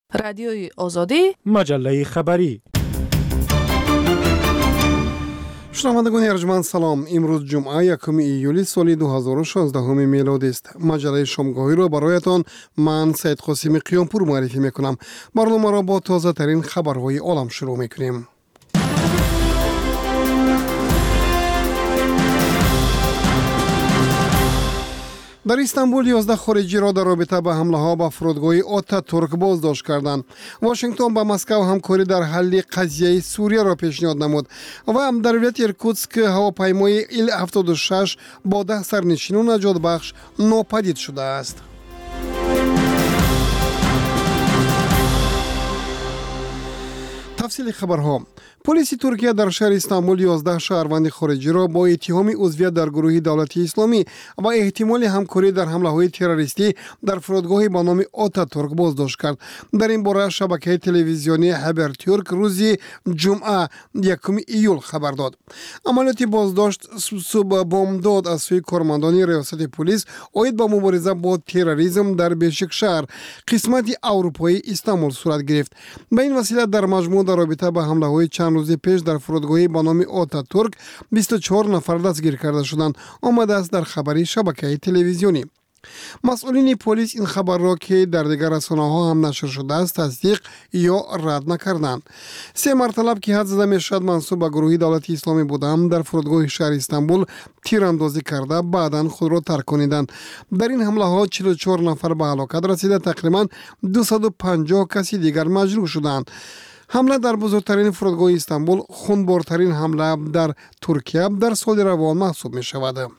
رادیوی آزادی، مجله خبری. شنوندگان ارجمند سلام. امروز جمعه 1 ایولی سال 2016 میلادی است. مجله شامگاهی را برایتان من سید قاسم قیامپور معرفی میکنم. برنامه را با تازه ترین خبرهای عالم شروع میکنیم. در استانبول 11 خارجی را در رابطه با حمله ها به فرودگاه آتاتورک بازداشت کردند. واشنگتن با مسکو همکاری در حل قضیه سوریه را پیشنهاد نمود و در ولایت ایرکوتسک هواپیمای ایل-76 با 10 سرنشین نجات بخش ناپدید شده است. تفصیل خبرها. پلیس ترکیه در شهر استانبول 11 شهروند خارجی را با اتهام عضویت در گروه دولت اسلامی و احتمال همکاری در حمله‌های تروریستی در فرودگاهی با نام آتاتورک بازداشت کرد. در این باره شبکه تلویزیونی هبرتورک روز جمعه 1 ایول خبر داد. عملیات بازداشت صبح بامداد از سوی کارمندان ریاست پلیس عاید به مبارزه با تروریسم در بیشک شهر قسمت اروپایی استانبول صورت گرفت. به این وسیله در مجموع در رابطه با حمله‌های چند روز پیش در فرودگاهی با نام آتاتورک 24 نفر دستگیر کرده شدند. آمده است در خبری شبکه تلویزیونی. مسئولین پلیس این خبر را که در دیگر رسانه‌ها هم نشر شده است تصدیق یا رد نکردند. 3 مرتبه که حد زده میشد منسوب به گروه دولت اسلامی بودند در فرودگاه شهر استانبول تیراندازی کرده بعداً خود را ترک کنیدند. در این حمله ها 44 نفر به هلاکت رسیده، تقریباً 250 کسی دیگر مجروح شدند. حمله در بزرگترین فرودگاه استانبول خونبارترین حمله در ترکیه در سال روان محسوب می شود.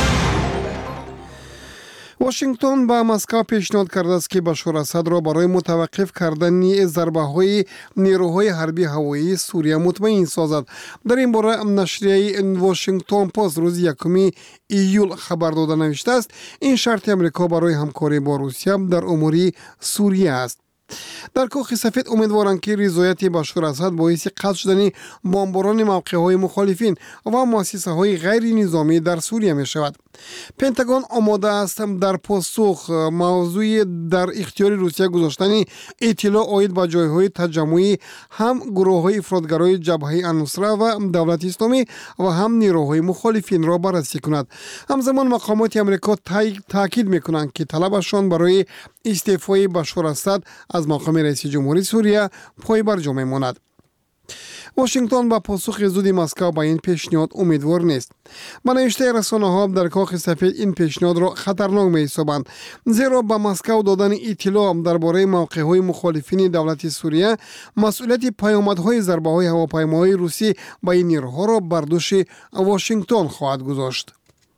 واشنگتن به مسکو پیشنهاد کرده است که بشار اسد را برای متوقف کردن ضربه‌های نیروهای حربی هوایی سوریه مطمئن سازد. در این باره نشریه واشنگتن پست روز 1 ایول خبر داده نوشته است این شرط امریکا برای همکاری با روسیه در امور سوریه است. در کاخ سفید امیدوارند که رضایت بشار اسد باعث قطع شدن بمباران موقع‌های مخالفین و مؤسسه‌های غیر نظامی در سوریه می شود. پنتاگون آماده است در پاسخ موضوع در اختیار روسیه گذاشتن اطلاع عاید به جایهای تجمعی هم گروه‌های افراطگرای جبهه النصره و دولت اسلامی و هم نیروهای مخالفین را بررسی کند. همزمان مقامات آمریکا تاکید می‌کنند که طلبشان برای استعفای بشار اسد از مقام رئیس جمهوری سوریه پایبر می‌ماند. واشنگتن با پاسخ زود مسکو با این پیشنهاد امیدوار نیست. به نوشته رسانه‌ها در کاخ سفید این پیشنهاد را خطرناک می‌حسابند، زیرا با مسکو دادن اطلاع درباره موقع‌های مخالفین دولت سوریه مسئولیت پیامدهای ضربه‌های هواپیماهای روسی با این نیروها را بر دوش واشنگتن خواهد گذاشت.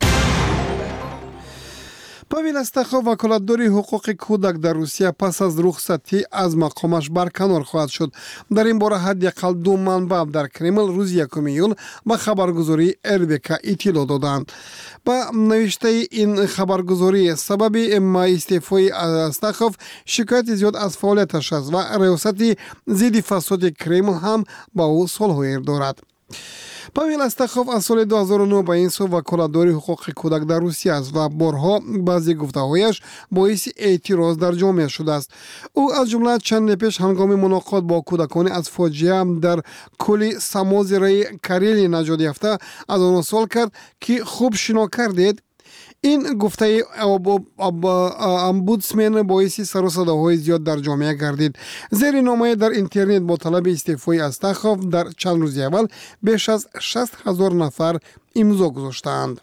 پاویل استخوف وکالتدار حقوق کودک در روسیه پس از رخصتی از مقامش برکنار خواهد شد. در این باره حداقل 2 منبع در کرمل روز 1 ایول به خبرگزاری RBK اطلاع دادند. با نوشته این خبرگزاری سبب استعفای استخوف شکایت زیاد از فعالیتش است و ریاست ضد فساد کرمل هم با او صلح دارد. پاویل استخوف از سال 2009 به این سو وکالتدار حقوق کودک در روسیه است و بارها بعضی گفته‌هایش باعث اعتراض در جامعه شده است. او از جمله چند پیش هنگام ملاقات با کودکان از فاجعه در کل سمازرای کاریلی نجات یافته از آن سوال کرد که خوب شنا کردید. این گفته امبودسمن باعث سر و صداهای زیاد در جامعه گردید. زیر نامه در اینترنت با طلب استعفای استخوف در چند روز اول بیش از 60,000 نفر امضا گذاشتند.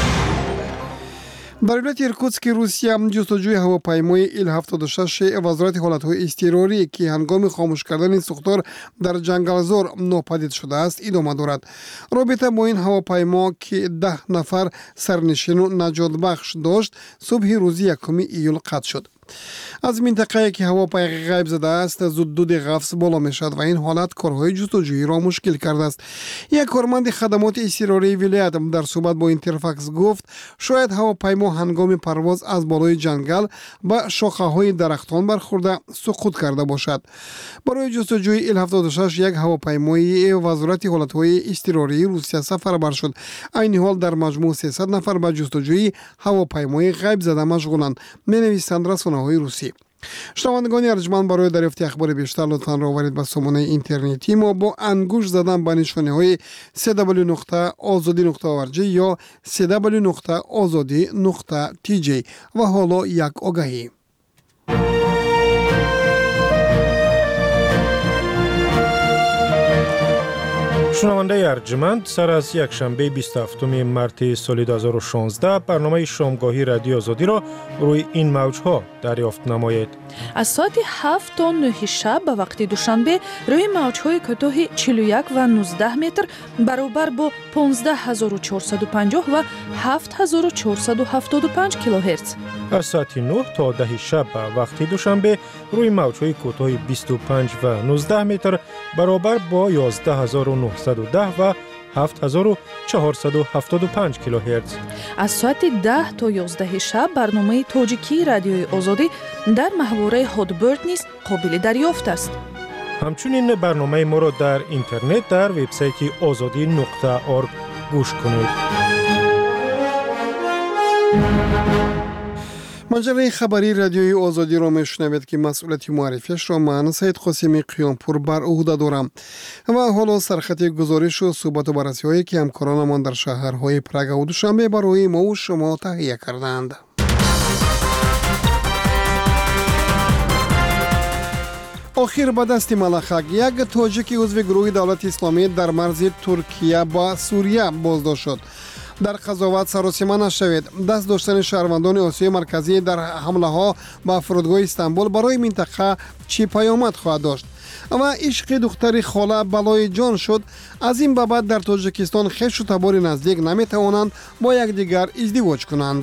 در ولایت ایرکوتسک روسیه جستجوی هواپیمای ایل-76 وزارت حالت‌های اضطراری که هنگام خاموش کردن سوختار در جنگلزار ناپدید شده است ادامه دارد. رابطه با این هواپیما که 10 نفر سرنشین و نجات بخش داشت صبح روز 1 ایول قطع شد. از منطقه‌ای که هواپیما غیب زده است زود دود غفص بالا می‌شد و این حالت کارهای جستجویی را مشکل کرده است. یک کارمند خدمات اضطراری ولایت در صحبت با اینترفاکس گفت شاید هواپیما هنگام پرواز از بالای جنگل به شاخه‌های درختان برخورده سقوط کرده باشد. برای جستجوی ایل-76 یک هواپیمای وزارت حالت‌های اضطراری روسیه سفربر شد. این حال در مجموع 300 نفر به جستجوی هواپیمای غیب زده مشغولند، می‌نویسند رسانه‌های روسی. شنوندگان ارجمند، برای دریافت اخبار بیشتر لطفا راورید به سامانه اینترنتی ما با انگوش زدن به نشانه های www.azadi.org یا www.azadi.tj. و حالا یک آگهی. شنونده ارجمند، سر از یک شنبه 27 مارس سال 2016 برنامه شامگاهی رادیو آزادی را روی این موجها دریافت نمایید. از ساعت 7 تا 9 شب به وقت دوشنبه روی موجهای کوتاه 41 و 19 متر برابر با 15450 و 7475 کیلوهرتز. از ساعت 9 تا 10 شب به وقت دوشنبه روی موجهای کوتاه 25 و 19 متر برابر با 11910 و 7475 کیلوهرتز. از ساعت 10 تا 11 شب برنامه تاجیکی رادیوی آزادی در محوره هادبرد نیز قابل دریافت است. همچنین برنامه ما را در اینترنت در وبسایت azadi.org گوش کنید. مجله خبری رادیوی آزادی را میشنوید که مسئولیت معرفیش را من سید قاسمی قیامپور بر عهده دارم. و حالا سرخط گزارش و صحبت و بررسی هایی که همکارانمان در شهرهای پراگ و دوشنبه برای ما و شما تهیه کردند. آخر به دست ملخک، یک تاجیک عضو گروه دولت اسلامی در مرز ترکیه با سوریه بازداشت شد. در قضاوت سراسیمه نشوید. دست داشتن شهروندان آسیای مرکزی در حمله ها به فرودگاه استانبول برای منطقه چی پیامد خواهد داشت؟ و عشق دختر خاله بلای جان شد. از این بابت در تاجیکستان خویش و تبار نزدیک نمی توانند با یکدیگر ازدواج کنند.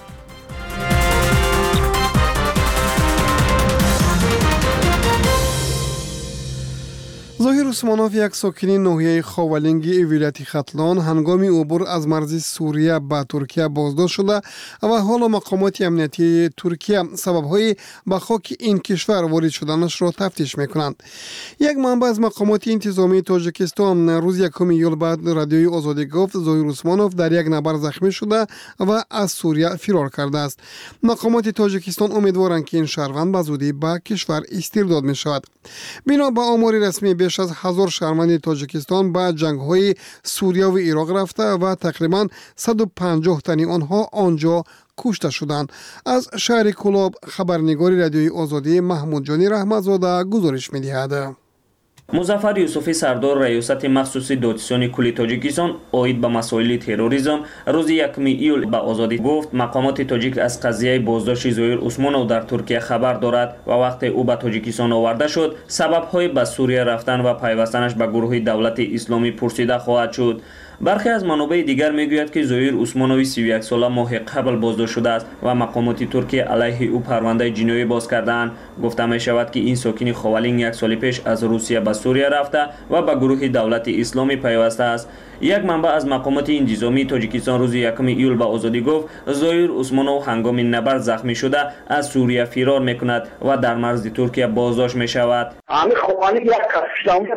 ظاهر عثمانوف، یک ساکن ناحیه خاولینگی ولایت ختلان، هنگام عبور از مرز سوریه به ترکیه بازداشت شده و حالا مقامات امنیتی ترکیه سبب‌های به خاک این کشور وارد شدنش را تفتیش می‌کنند. یک منبع از مقامات انتظامی تاجیکستان روز 1 یول بعد رادیوی آزادی گفت ظاهر عثمانوف در یک نبرد زخمی شده و از سوریه فرار کرده است. مقامات تاجیکستان امیدوارند که این شهروند به زودی به کشور استرداد می‌شود. بنا به آمار رسمی بیش از 1000 شهروند تاجیکستان به جنگ‌های سوریه و عراق رفته و تقریباً 150 تن آنها آنجا کشته شدند. از شهر کلاب خبرنگار رادیوی آزادی محمود جانی رحمتزاده گزارش می‌دهد. مظفر یوسفی سردار ریاست مخصوصی دادستان کلی تاجیکستان اوید به مسائل تروریسم روز 1 ایول به آزادی گفت مقامات تاجیک از قضیه بازداشت ظاهر عثمانوف در ترکیه خبر دارد و وقتی او به تاجیکستان آورده شد سبب‌های به سوریه رفتن و پیوستنش به گروه دولت اسلامی پرسیده خواهد شد. برخی از منابع دیگر میگوید که ظاهر عثمانوی 31 ساله ماه قبل بازداشت شده است و مقامات ترکیه علیه او پرونده جنایی باز کردند. گفته می شود که این ساکن خاولین 1 سال پیش از روسیه به سوریه رفته و به گروه دولت اسلامی پیوسته است. یک منبع از مقامات انتظامی تاجیکستان روز 1 ایول به آزادی گفت ظاهر عثمانوف هنگام نبرد زخمی شده از سوریه فرار میکند و در مرز ترکیه بازداشت می شود. همین خاولین یک کشتی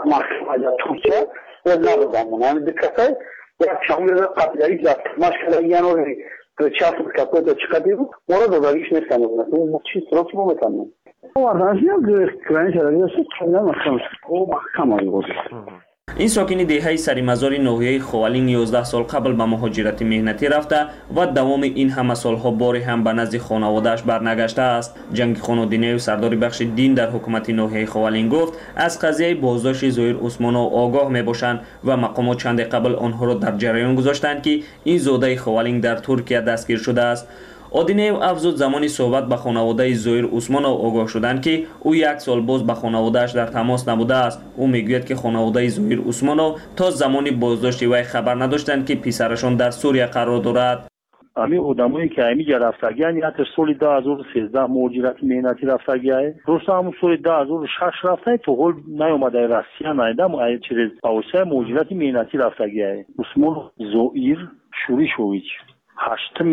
ترکیه Одновременно. Декатай, я чамлю капиталист, машкала яновый, часто какой-то чекативу, мора додавиш не становится. Ну, чисто срок моментально. Варнашня, крайне радиосы, чамля махкамаш. О, махкамай годы. این ساکن دهه سریمزار ناحیه خاولین 11 سال قبل به مهاجرت مهنتی رفته و دوام این همه سالها باری هم به نزد خانواده‌اش برنگشته است. جنگ خانودینی و سردار بخش دین در حکومت ناحیه خاولین گفت از قضیه بازداشت ظاهر عثمانوف آگاه میباشند و مقامات چند قبل آنها را در جریان گذاشتند که این زاده خاولین در ترکیه دستگیر شده است. آدینیو افزود زمانی صحبت به خانواده ظاهر عثمانوف آگاه شدند که او 1 سال باز با خانواده‌اش در تماس نبوده است. او میگوید که خانواده ظاهر عثمانوف تا زمانی بازداشت وی خبر نداشتند که پسرشان در سوریه قرار دارد. همین آدمایی که همینجا رفتگیان یا تا سال 2013 مهاجرت مهنتی رفتگیه درسته همون سال 2006 رفته تو هول نیومده روسیه نیدم ای چیز اوسه مهاجرت مهنتی رفتگیه عثمان ظاهر شوریشویچ 8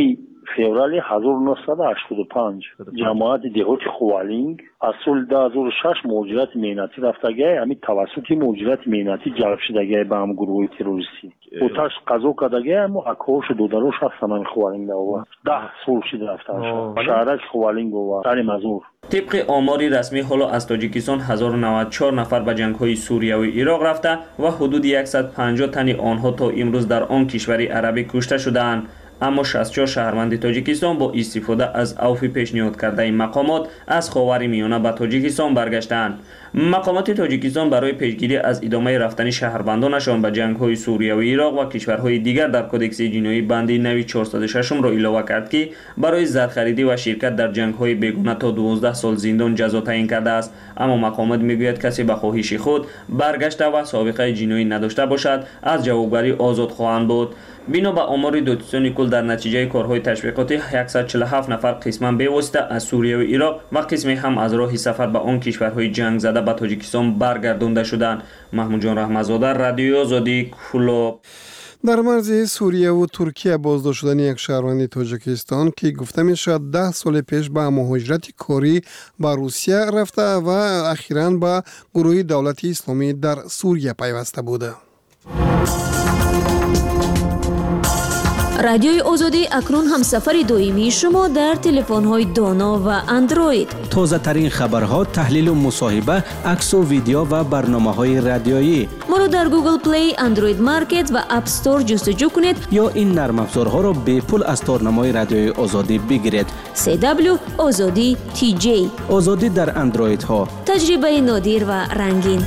فевرال 1985 جماعت دهات خوالینگ از سال 2006 مهاجرت مهنتی رفتگی همین توسط مهاجرت مهنتی جلب شدگی به هم گروه تروریستی اوتاش قضا کردگی هم اکاوش دودروش هستن هم خوالینگ و 10 سال شده رفتن شهرک خوالینگ و سر مزور. طبق آماری رسمی حالا از تاجیکستان 1094 نفر به جنگ‌های سوریه و عراق رفته و حدود 150 تن آنها تا امروز در آن کشور عربی کشته شدند. اما 64 شهروند تاجیکستان با استفاده از عفو پیشنهاد کرده مقامات از خاورمیانه به تاجیکستان برگشتند. مقامات تاجیکستان برای پیشگیری از ادامه رفتن شهروندانشان به جنگ‌های سوریه و عراق و کشورهای دیگر در کدکس جنایی بند 9406 را اضافه کرد که برای زرخریدی و شرکت در جنگ‌های بیگانه تا 12 سال زندان جزا تعیین کرده است. اما مقامات میگوید کسی به خواهش خود برگشته و سابقه جنایی نداشته باشد از جوابگری آزاد خواهند بود. بنا به آمار دوتیسیون کل در نتیجه کارهای تشویقاتی 147 نفر قسما بواسطه از سوریه و عراق و قسمی هم از راه سفر به آن کشورهای جنگ زده به تاجیکستان برگردانده شدند. محمود جان رحمتزاده، رادیو آزادی، کلوب. در مرز سوریه و ترکیه بازداشت شدن یک شهروند تاجیکستان که گفته میشد 10 سال پیش به مهاجرت کاری به روسیه رفته و اخیراً به گروه دولت اسلامی در سوریه پیوسته بوده. رادیوی آزادی اکنون هم سفر دائمی شما در تلفن‌های دانا و اندروید. تازه ترین خبرها، تحلیل و مصاحبه، عکس و ویدیو و برنامه‌های رادیویی. ما رو در گوگل پلی، اندروید مارکت و اپ استور جستجو کنید یا این نرم افزارها را به پول از تارنمای رادیوی آزادی بگیرید. CW آزادی TJ. آزادی در اندروید ها. تجربه نادر و رنگین.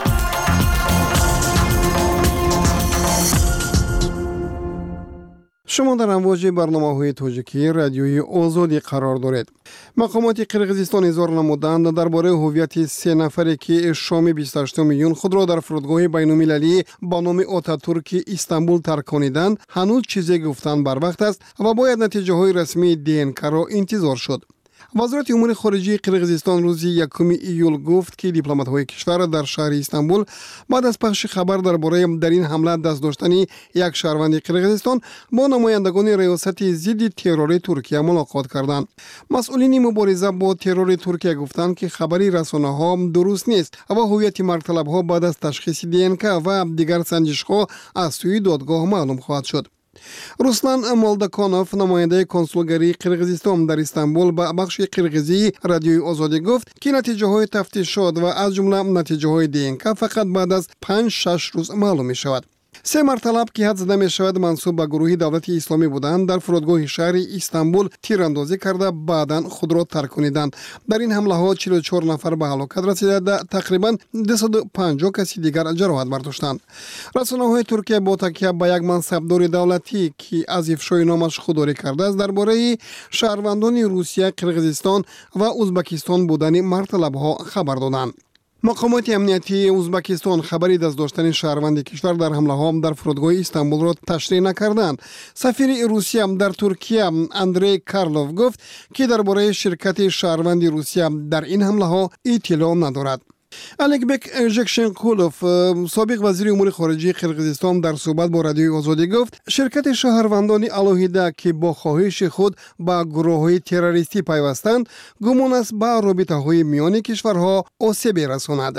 شما در امواج برنامه‌های تاجیکی رادیوی آزادی قرار دارید. مقامات قرقیزستان اظهار نمودند درباره هویت 3 نفری که شام 28 میلیون خود را در فرودگاه بین‌المللی با نام آتاتورک استانبول ترکانیدند هنوز چیزی گفتن بر وقت است و باید نتیجه های رسمی DNK را انتظار شد. وزارت امور خارجه قرقیزستان روز 1 ایول گفت که دیپلمات‌های کشور در شهر استانبول بعد از پخش خبر درباره در این حمله دست داشتن یک شهروند قرقیزستان با نمایندگان ریاست ضد ترور ترکیه ملاقات کردند. مسئولین مبارزه با ترور ترکیه گفتند که خبری رسانه‌ها درست نیست و هویت مرطلب‌ها بعد از تشخیص DNK و دیگر سنجش‌ها از سوی دادگاه معلوم خواهد شد. روسلان مولدکانوف نماینده کنسولگری قرقیزستان در استانبول به بخش قرقیزی رادیوی آزادی گفت که نتیجه های تفتیشات و از جمله نتیجه های DNK فقط بعد از 5-6 روز معلوم می شود. 3 مرطلب که حد زده می شود منسوب به گروه دولت اسلامی بودند در فرودگاه شهر استانبول تیراندازی کرده بعداً خود را ترکانیدند. در این حمله ها 44 نفر به هلاکت رسیده، تقریباً 250 کسی دیگر جراحت برداشتند. رسانه‌های ترکیه با تکیه به یک منصبدار دولتی که از افشای نامش خودداری کرده است درباره شهروندان روسیه، قرقیزستان و ازبکستان بودن مرطلب ها خبر دادند. مقامات امنیتی ازبکستان خبری دست داشتن شهروند کشور در حمله ها در فرودگاه استانبول را تشریح نکردند. سفیر روسیه در ترکیه اندری کارلوف گفت که درباره شرکت شهروند روسیه در این حمله ها اطلاع ندارد. الکبک ژکشنکولوف سابق وزیر امور خارجه قرقیزستان در صحبت با رادیوی آزادی گفت شرکت شهروندان علاهیده که با خواهش خود به گروه‌های تروریستی پیوستند گمان است به رابطه‌های میان کشورها آسیب رساند.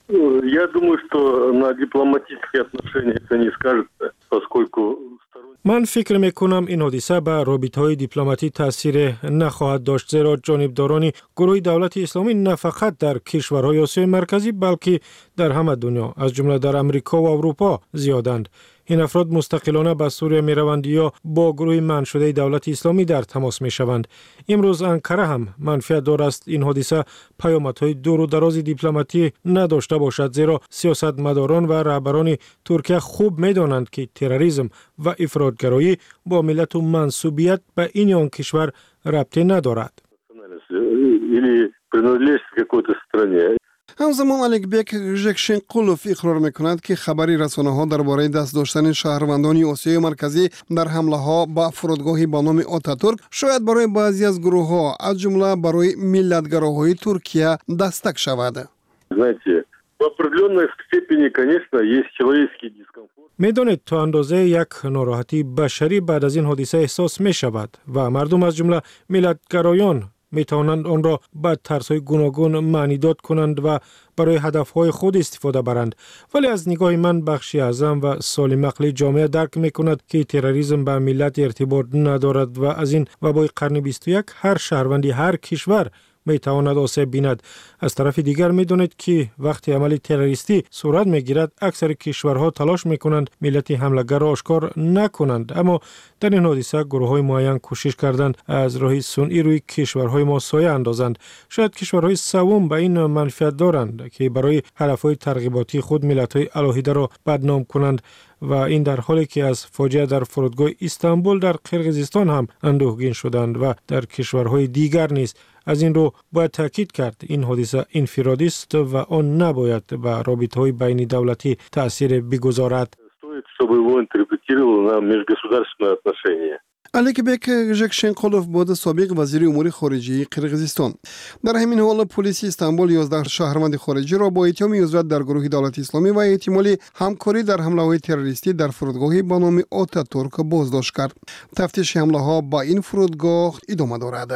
Я думаю, что на дипломатические отношения это не скажется, поскольку من فکر میکنم این حادثه به رابطه‌های دیپلماتی تاثیر نخواهد داشت، زیرا جانبداران گروه دولت اسلامی نه فقط در کشورهای آسیای مرکزی بلکه در همه دنیا از جمله در امریکا و اروپا زیادند. این افراد مستقلانه به سوریه می روند یا با گروه منع شده دولت اسلامی در تماس می شوند. امروز انقره هم منفعت دارد این حادثه پیامدهای دور و دراز دیپلماتی نداشته باشد، زیرا سیاستمداران و رهبران ترکیه خوب می دانند که تروریسم و افراطگرایی با ملت و منسوبیت به این یا آن کشور ربطی ندارد. همزمان الکبک ژکشنکولوف اقرار میکند که خبری رسانه‌ها درباره دست داشتن شهروندان آسیای مرکزی در حمله ها به فرودگاهی با نام آتاتورک شاید برای بعضی از گروه‌ها از جمله برای ملتگراهای ترکیه دستک شود. Знаете, В определенной степени, конечно, есть человеческий дискомфорт. میدانید تا اندازه یک ناراحتی بشری بعد از این حادثه احساس می شود و مردم از جمله ملت‌گرایان می توانند آن را به طرزهای گوناگون معنیداد کنند و برای هدفهای خود استفاده برند. ولی از نگاه من بخشی اعظم و سالم عقلی جامعه درک می کند که تروریسم به ملت ارتباط ندارد و از این وبای قرن 21 هر شهروندی هر کشور می تواند آسیب بیند. از طرف دیگر می دانید که وقتی عمل تروریستی صورت می گیرد اکثر کشورها تلاش می کنند ملت حمله‌گر را آشکار نکنند، اما در این حادثه گروه های معین کوشش کردند از راه صنعی روی کشورهای ما سایه اندازند. شاید کشورهای سوم به این منفعت دارند که برای هدفهای ترغیباتی خود ملت‌های الهیده را بدنام کنند و این در حالی که از فاجعه در فرودگاه استانبول در قرقیزستان هم اندوهگین شدند و در کشورهای دیگر نیز. از این رو باید تاکید کرد این حادثه انفرادی است و آن نباید به رابطه‌های بین دولتی تأثیر بگذارد. Аликбек Жекшенқолов بود سابق وزیر امور خارجه قرقیزستان. در همین حال پلیس استانبول 11 شهروند خارجی را با اتهام عضویت در گروه دولت اسلامی و احتمال همکاری در حمله‌های تروریستی در فرودگاهی به نام آتاتورک بازداشت کرد. تفتیش حمله‌ها با این فرودگاه ادامه دارد.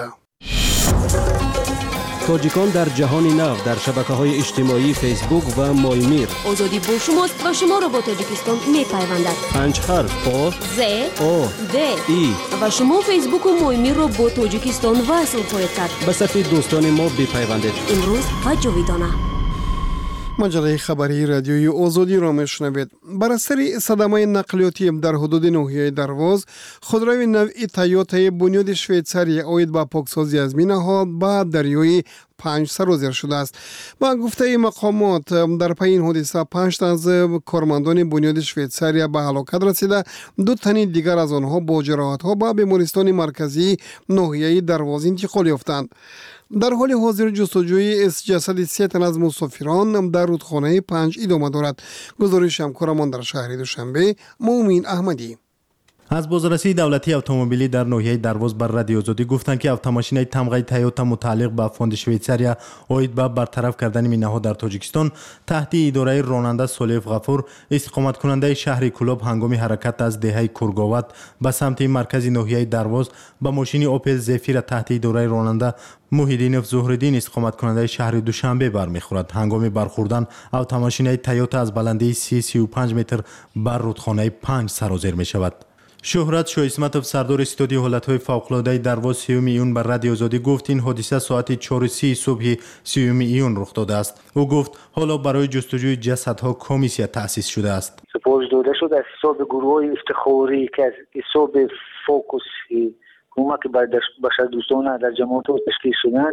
تاجیکان در جهان نو در شبکه‌های اجتماعی فیسبوک و مایمیر. آزادی با شماست و شما را با تاجیکستان می‌پیوندد. 5 حرف آ ز او د ای و شما فیسبوک و مایمیر را با تاجیکستان وصل خواهید کرد. به صفحه دوستان ما بپیوندید. امروز و جاویدانه. مجله خبری رادیوی آزادی را میشنوید. بر اثر صدمه نقلیاتی در حدود ناحیه درواز، خودروی نوعی تویوتا بنیاد شویتساری عاید به پاکسازی از مینه‌ها به دریای 5 سرازیر شده است. با گفته مقامات در پی این حادثه 5 تن از کارمندان بنیاد شویتساری به هلاکت رسیده، 2 تن دیگر از آنها با جراحت‌ها به بیمارستان مرکزی ناحیه درواز انتقال یافتند. در حال حاضر جستجوی جسد 3 تن از مسافران در رودخانه 5 ادامه دارد. گزارش همکارمان در شهر دوشنبه مومین احمدی. از بازرسی دولتی اتومبیلی در ناحیه درواز بر رادیو آزادی گفتند که اتوماشین تمغه تویوتا متعلق به فوند شویتساریا عاید به برطرف کردن مینه‌ها در تاجیکستان تحت اداره راننده سلیف غفور استقامت کننده شهر کلوب هنگام حرکت از دهه کورگاوت به سمت مرکز ناحیه درواز با ماشین اوپل زفیر تحت اداره راننده محیدین زهرالدین استقامت کننده شهر دوشنبه برمیخورد. هنگام برخوردن اتوماشین تویوتا از بلندی 35 متر بر رودخانه 5 سرازیر می شود. شهرت شویسمتوف سردار استودیو حالت‌های فوق‌العاده درواز 3 ایون بر رادیو آزادی گفت این حادثه ساعت 4:30 صبح 3 ایون رخ داده است. او گفت حالا برای جستجوی جسدها کمیسیا تأسیس شده است. سپرد داده شد از حساب گروه‌های افتخاری که از حساب فوکوس کمک بشر دوستانه در جماعت تشکیل شدند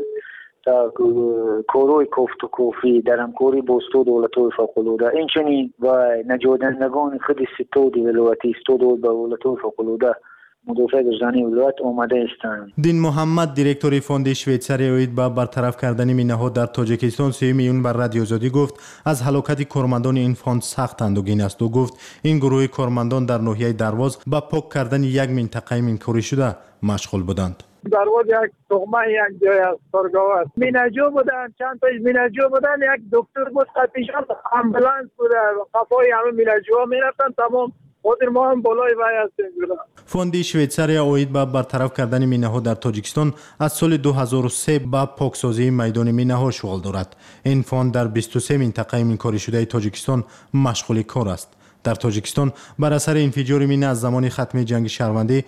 تا کاروی کوفت و کوفی در همکاری با استاد دولت‌های فوق‌العاده اینچنین و نجادندگان خود ستاد ولایتی استاد دولت‌های فوق‌العاده مدافع دژانی ولایت آمده هستند. دین محمد دیرکتور فوند شویتساری عاید به برطرف کردن مینه‌ها در تاجیکستان 3 میلیون بر رادیو آزادی گفت از هلاکت کارمندان این فوند سخت اندوهگین است و گفت این گروه کارمندان در ناحیه درواز با پاک کردن یک منطقه مینکاری شده مشغول بودند. درواز یک تخمه یک جای از کارگاه است. مینجو بودن، چند تا مینجو بودن، یک دکتر بود قطیشان امبولانس بوده، قفای همه مینجوها میرفتن تمام. خود ما هم بالای وای هستیم. فوند شویتساریا عاید به برطرف کردن مینه‌ها در تاجیکستان از سال 2003 با پاکسازی میدان مینه‌ها شغل دارد. این فوند در 23 منطقه مینکاری شده تاجیکستان مشغول کار است. در تاجیکستان بر اثر انفجار مینه از زمان ختم جنگ شهروندی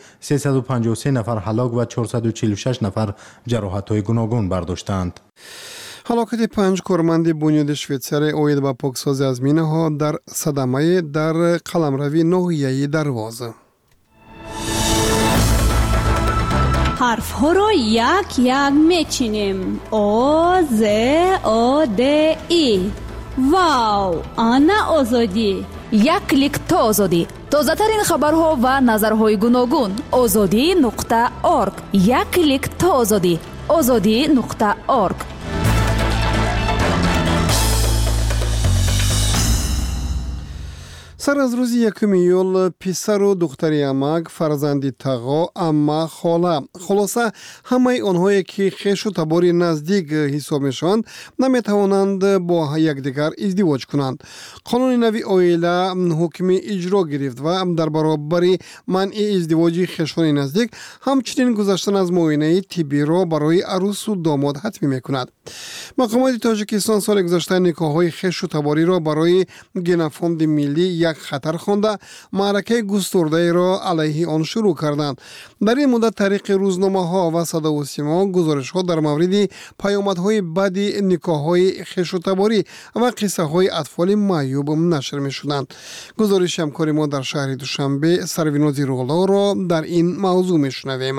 353 نفر هلاک و 446 نفر جراحت‌های گوناگون برداشتند. هلاکت 5 کارمند بنیاد شویتساری عاید به پاکسازی از مینه‌ها در صدمه در قلمروی ناحیه درواز. حرف ها را یک یک میچینیم. آ ز آ د ای. واو، آنا آزادی. یک کلیک تا آزادی. تازه ترین خبرها و نظرهای گوناگون. azadi.org. یک کلیک تا آزادی. azadi.org. сар аз рӯзи 1 июл писару духтари амак, фарзанди тағо, амма, хола, хулоса ҳамаи онҳое ки хешу табори наздик ҳисоб мешаванд, наметавонанд бо якдигар издивоҷ кунанд. қонуни нави оила ҳукми иҷро гирифт ва дар баробари манъи издивоҷи хешони наздик ҳамчунин гузаштан аз муоинаи тиббиро барои арӯсу домод ҳатмӣ мекунад. мақомоти тоҷикистон соли гузашта никоҳҳои хешу табориро барои генофонди миллӣ як хатар хонда маъракаи густурдаеро алайҳи он шурӯъ карданд. дар ин муддат тариқи рӯзномаҳо ва садову симо гузоришҳо дар мавриди паёмадҳои баъди никоҳҳои хешутаборӣ ва қиссаҳои атфоли маъюб нашр мешуданд. гузориши ҳамкори мо дар шаҳри Душанбе Сарвинози Рӯғлоро дар ин мавзӯъ мешунавем.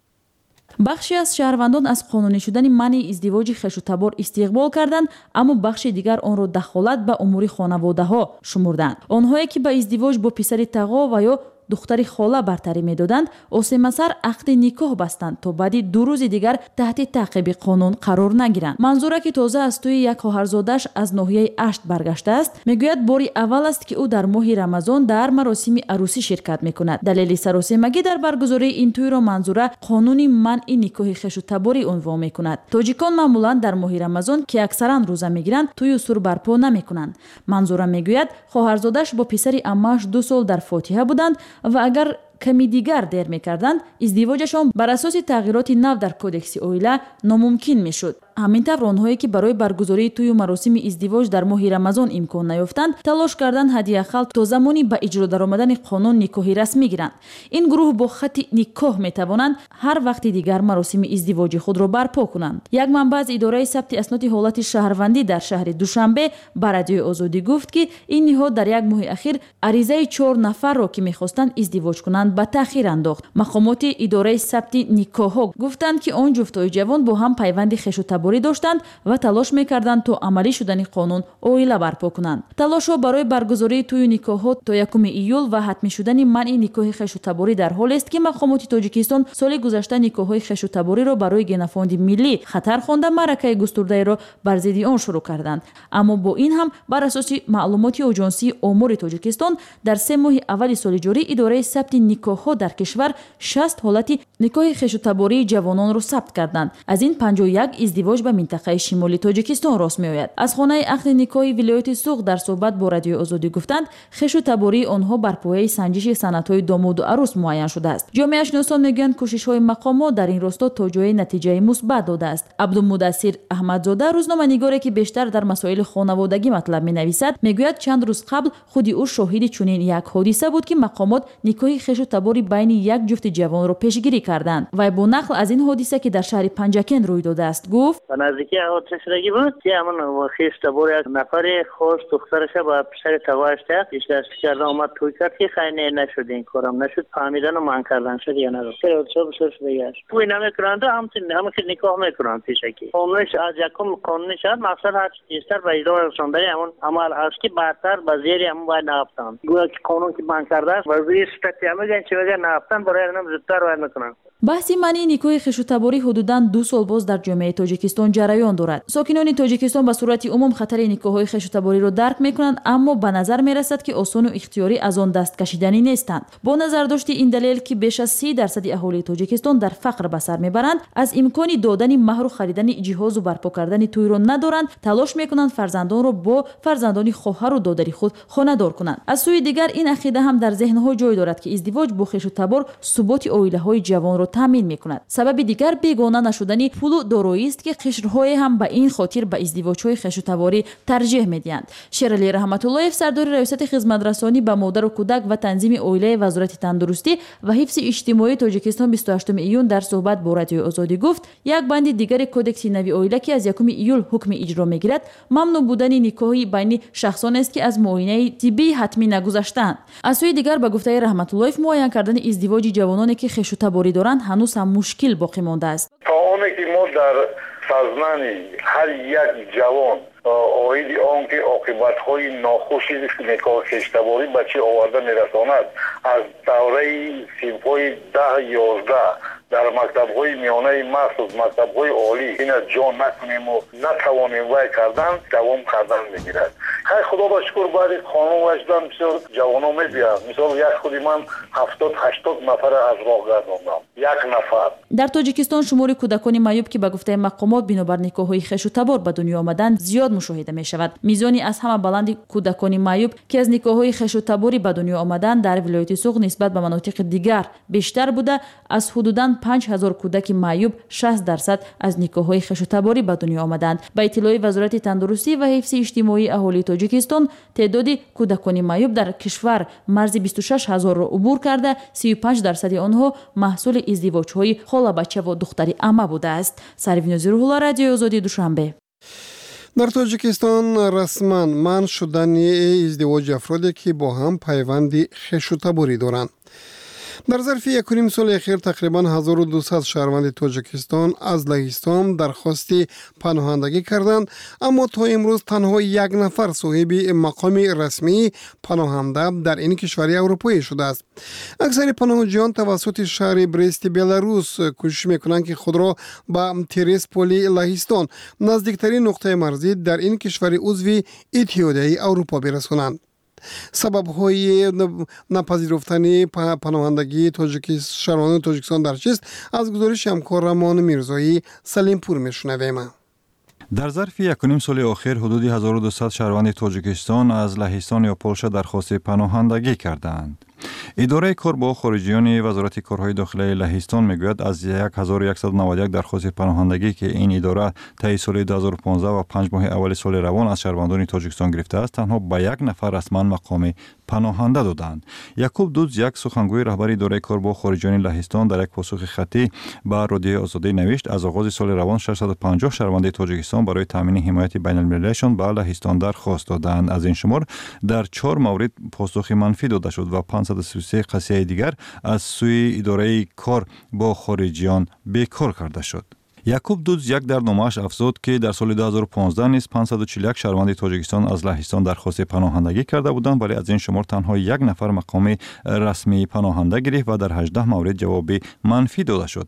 бахше аз шаҳрвандон аз қонунӣ шудани манъи издивоҷи хешутабор истиқбол карданд, аммо бахши дигар онро дахолат ба умури хонаводаҳо шумурданд. онҳое ки ба издивоҷ бо писари тағо ва ё духтари хола бартарӣ медоданд, осемасар ақди никоҳ бастанд то баъди 2 рӯзи дигар таҳти таъқиби қонун қарор нагиранд. манзура ки тоза аз тӯи як хоҳарзодаш аз ноҳияи Ашт баргаштааст, мегӯяд бори аввал аст ки ӯ дар моҳи Рамазон дар маросими арӯсӣ ширкат мекунад. далели саросемагӣ дар баргузории ин тӯйро манзура қонуни манъи никоҳи хешутаборӣ унвон мекунад. тоҷикон маъмулан дар моҳи Рамазон ки аксаран рӯза мегиранд, тӯю сур барпо намекунанд. манзура мегӯяд хоҳарзодаш бо писари аммааш 2 сол дар фотиҳа буданд ва агар ками дигар дер мекарданд, издивоҷашон бар асоси тағйироти нав дар кодекси оила номумкин мешуд. ҳамин тавр онҳое ки барои баргузории тӯю маросими издивоҷ дар моҳи Рамазон имкон наёфтанд, талош карданд ҳадиақал то замони ба иҷро даромадани қонун никоҳи расмӣ гиранд. ин гурӯҳ бо хати никоҳ метавонанд ҳар вақти дигар маросими издивоҷи худро барпо кунанд. як манбаъ аз идораи сабти асноди ҳолати шаҳрвандӣ дар шаҳри Душанбе ба радиои Озодӣ гуфт, ки ин ниҳод дар як моҳи ахир аризаи 4 нафарро ки мехостанд издивоҷ кунанд ба таъхир андохт. мақомоти идораи сабти никоҳҳо гуфтанд, ки он ҷуфтои ҷавон бо ҳам пайванди хешутаборӣ доштанд ва талош мекарданд то амалӣ шудани қонун оила барпо кунанд. талошҳо барои баргузории тӯю никоҳҳо то 1 июл ва ҳатмӣ шудани манъи никоҳи хешутаборӣ дар ҳолест, ки мақомоти Тоҷикистон соли гузашта никоҳҳои хешутабориро барои генофонди миллӣ хатар хонда маъракаи густурдаеро бар зидди он шурӯъ карданд. аммо бо ин ҳам бар асоси маълумоти оҷонсии омори Тоҷикистон дар 3 моҳи аввали соли ҷорӣ идораи сабти никоҳҳо дар кишвар 60 ҳолати никоҳи хешутабории ҷавононро сабт карданд. аз ин 51 издивоҷ ба минтақаи шимоли Тоҷикистон рост меояд. аз хонаи ақди никоҳи вилояти Суғ дар суҳбат бо радиои Озодӣ гуфтанд, хешутабории онҳо бар пояи санҷиши санадҳои домоду арӯс муайян шудааст. ҷомеашиносон мегӯянд кӯшишҳои мақомот дар ин росто то ҷои натиҷаи мусбат додааст. Абдумуддассир Аҳмадзода, рӯзноманигоре ки бештар дар масоили хонаводагӣ матлаб менависад, мегӯяд чанд рӯз қабл худи ӯ шоҳиди чунин як ҳодиса буд, ки мақомот никоҳи хешутабори байни як ҷуфти ҷавонро пешгирӣ карданд. вай бо нақл аз ин ҳодиса ки дар шаҳри Панҷакен рӯй додааст гуфт: ба наздикии ҳодиса шудагӣ буд ки ҳамон хешутабори як нафари хост духтараша ба писари тағоаш ишлашӣ карда омад тӯй кард, ки хай не нашуд, ин корам нашуд, фаҳмидану ман кардан шуд я наро ҳодиса бисёр шудагӣ аст. тӯй намекунанд, ҳамон ки никоҳ мекунанд пешакӣ. қонуниш аз якум қонуни шаҳр мақсад ҳар чӣ тезтар ба иҷро расондани ҳамон амал аст, ки бартар ба зери ҳамон бояд нафтанд. гӯё ки қонун ки банд кардааст ва зери сифати ҳамаган чӣ ваҷа нафтанд барои ҳам зудтар вай мекунанд. баҳси манъи никоҳи хешутаборӣ ҳудудан 2 сол боз дар ҷомеаи Тоҷикистон ҷараён дорад. сокинони Тоҷикистон ба сурати умум хатари никоҳҳои хешутабориро дарк мекунанд, аммо ба назар мерасад, ки осону ихтиёрӣ аз он даст кашиданӣ нестанд. бо назардошти ин далел, ки беш аз 30% аҳолии Тоҷикистон дар фақр ба сар мебаранд, аз имкони додани маҳру харидани ҷиҳозу барпо кардани тӯйро надоранд, талош мекунанд фарзандонро бо фарзандони хоҳару додари худ хонадор кунанд. аз сӯи дигар ин ақида ҳам дар зеҳнҳо ҷой дорад, ки издивоҷ бо хешутабор суботи оилаҳои ҷавонро таъмин мекунад. сабаби дигар бегона нашудани пулу дороист, ки қишрҳое ҳам ба ин хотир ба издивоҷҳои хешутаборӣ тарҷеҳ медиҳанд. Шералӣ Раҳматуллоев, сардори раёсати хизматрасонӣ ба модару кӯдак ва танзими оилаи Вазорати тандурустӣ ва ҳифзи иҷтимоии Тоҷикистон 28 июн дар суҳбат бо радиои Озодӣ гуфт, як банди дигари кодекси нави оила, ки аз 1 июл ҳукми иҷро мегирад, мамнӯъ будани никоҳи байни шахсонест, ки аз муоинаи тиббии ҳатмӣ нагузаштаанд. аз сӯи дигар ба гуфтаи Раҳматуллоев муайян кардани издивоҷи ҷавононе ки хешутаборӣ доранд ҳанӯз ҳам мушкил боқӣ мондааст. то оне ки мо дар сазнани ҳар як ҷавон оиди он ки оқибатҳои нохуши никоҳи хештаборӣ ба чӣ оварда мерасонад, аз давраи синфҳои 10-11 дар мактабҳои миёнаи махсус, мактабҳои олӣ ина ҷон накунему натавонем вай кардан давом кардан мегирад. خیر خدا با شکر بعد قانون وجدان بسیار جوانا میبیاد. مثال یک خودی من 70-80 نفر از راه گرداندم. یک نفر. در تاجیکستان شمار کودکان معیوب که به گفته مقامات بنابر نکاح‌های خویش و تبار به دنیا آمدند زیاد مشاهده می شود. میزانی از همه بلند کودکان معیوب که از نکاح‌های خویش و تباری به دنیا آمدند در ولایت سوق نسبت به مناطق دیگر بیشتر بوده. از حدوداً 5000 کودک معیوب 60% از نکاح‌های خویش و تباری به دنیا آمدند. به اطلاع وزارت تندرستی و حفظ اجتماعی اهالی تاجیکستان تعداد کودکان معیوب در کشور مرز 26000 را عبور کرده. 35% آنها محصول ازدواج‌های خاله بچه و دختری عمه بوده است. سروین زیرولا، رادیو آزادی، دوشنبه. در تاجیکستان رسما منع شدن ازدواج افرادی که با هم پیوندی خویش و تباری دارند. در ظرف 1.5 سال اخیر تقریبا 1200 شهروند تاجیکستان از لهستان درخواست پناهندگی کردند، اما تا امروز تنها یک نفر صاحب مقام رسمی پناهنده در این کشور اروپایی شده است. اکثر پناهجویان توسط شهر برست بلاروس کوشش میکنند که خود را به تریسپولی لهستان نزدیکترین نقطه مرزی در این کشور عضو اتحادیه اروپا برسانند. سبب‌های نپذیرفتن پناهندگی شهروندان تاجیکستان در چیست؟ از گزارش همکار رمان میرزایی سلیم پور میشنویم. در ظرف 1.5 سال اخیر حدود 1200 شهروند تاجیکستان از لهستان یا پولشا درخواست پناهندگی کردند. اداره کار با خارجیان وزارت کارهای داخلی لهستان میگوید از 1191 درخواست پناهندگی که این اداره طی سال 2015 و 5 ماه اول سال روان از شهروندان تاجیکستان گرفته است، تنها به یک نفر رسما مقام پناهنده دادند. یعقوب دوز، یک سخنگوی رهبر اداره کار با خارجیان لهستان، در یک پاسخ خطی به رادیو آزادی نوشت از آغاز سال روان 650 شهروند تاجیکستان برای تامین حمایت بین المللیشان به لهستان درخواست دادند. از این شمار در 4 مورد پاسخ منفی داده شد و 533 قضیه دیگر از سوی اداره کار با خارجیان بیکار کرده شد. یعقوب دوز یک در نامه‌اش افزود که در سال 2015 نیز 541 شهروند تاجیکستان از لهستان درخواست پناهندگی کرده بودند، ولی از این شمار تنها یک نفر مقام رسمی پناهنده گرفت و در 18 مورد جواب منفی داده شد.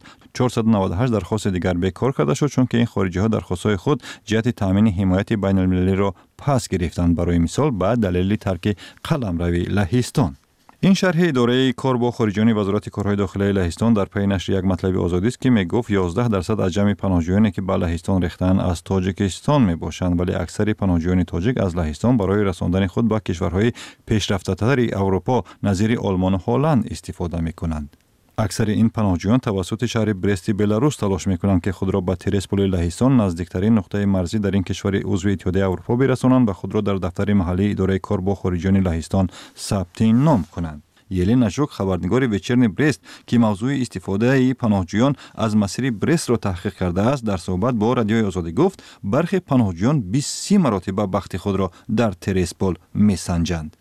498 درخواست دیگر بیکار کرده شد چون که این خارجی‌ها درخواست‌های خود جهت تامین حمایت بین المللی را پس گرفتند. برای مثال به دلیل ترک قلمروی لهستان. این شرح اداره کار با خارجیان وزارت کارهای داخلی لهستان در پی نشر یک مطلب آزادی است که میگفت 11% از جمع پناهجویانی که به لهستان ریختند از تاجیکستان میباشند، ولی اکثر پناهجویان تاجیک از لهستان برای رساندن خود به کشورهای پیشرفته‌تر اروپا نظیر آلمان و هلند استفاده میکنند. اکثر این پناهجویان توسط شهر برست بلاروس تلاش میکنند که خود را به تریسپولی لهستان نزدیکترین نقطه مرزی در این کشور عضو اتحادیه اروپا برسانند و خود را در دفتر محلی اداره کار با خارجیان لهستان ثبت نام کنند. یلین نژوک، خبرنگار ویچرن برست که موضوع استفاده پناهجویان از مسیر برست را تحقیق کرده است، در صحبت با رادیو آزادی گفت برخی پناهجویان 20 مرتبه بخت خود را در تریسپول میسنجند.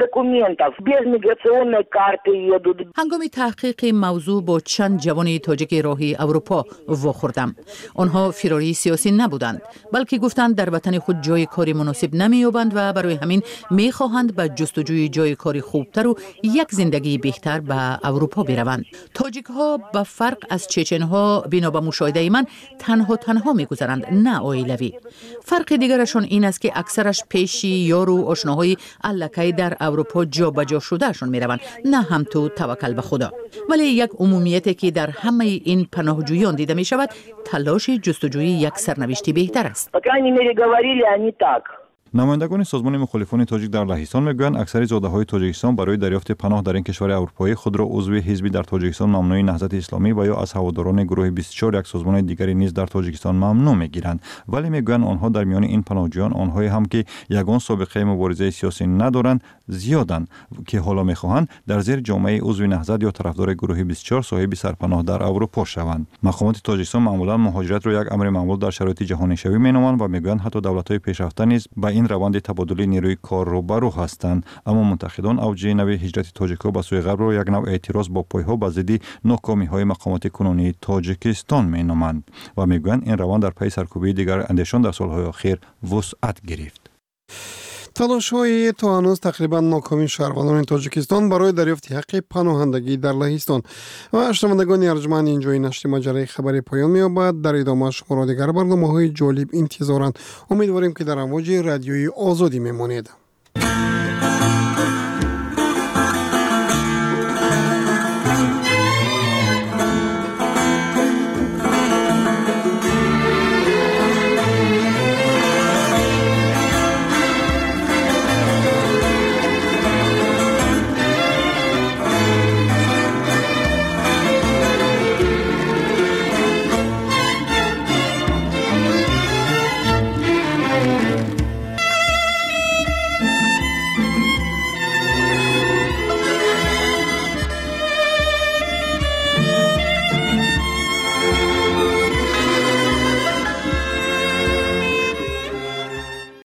هنگام تحقیق موضوع با چند جوان تاجیک راهی اروپا واخوردم. آنها فراری سیاسی نبودند، بلکه گفتند در وطن خود جای کاری مناسب نمی‌یابند و برای همین می‌خواهند به جستجوی جای کاری خوبتر و یک زندگی بهتر به اروپا بروند. تاجیک‌ها به فرق از چچن‌ها بنا به مشاهده من تنها می‌گذرند، نه عائلوی. فرق دیگرشون این است که اکثرش پیشی یار و آشناهای الکی در اروپا جا به جا شدهشون میروند، نه هم تو توکل به خدا. ولی یک عمومیتی که در همه این پناهجویان دیده می شود تلاش جستجوی یک سرنوشتی بهتر است. نمایندگان سازمان مخالفان تاجیک در لهستان میگویند اکثر زاده‌های تاجیکستان برای دریافت پناه در این کشور اروپایی خود را عضو حزبی در تاجیکستان ممنوع نهضت اسلامی و یا از هواداران گروه 24 یک سازمان دیگری نیز در تاجیکستان ممنوع میگیرند، ولی میگویند آنها در میان این پناهجویان آنهایی هم که یگان سابقه مبارزه سیاسی ندارند زیادند که حالا میخواهند در زیر جامعه عضو نهضت یا طرفدار گروه 24 صاحب سرپناه در اروپا شوند. مقامات تاجیکستان معمولا مهاجرت را یک امر معمول در شرایط جهانی شوی مینامند و میگویند حتی دولت‌های پیشرفته نیز با این روند تبادل نیروی کار روبرو هستند، اما منتقدان اوج نوع هجرت تاجیک‌ها به سوی غرب را یک نوع اعتراض با پایه‌ها به ضد ناکامی‌های مقامات کنونی تاجیکستان مینامند و میگویند این روند در پی سرکوبی دیگر اندیشان در سال‌های اخیر وسعت گرفت. تلاش‌های تا هنوز تقریبا ناکامی شهروندان تاجیکستان برای دریافت حق پناهندگی در لهستان و شنوندگان ارجمند اینجای نشر مجله خبری پایان می‌یابد. در ادامه شما را دیگر برنامه‌های جالب انتظارند. امیدواریم که در امواج رادیوی آزادی میمانید.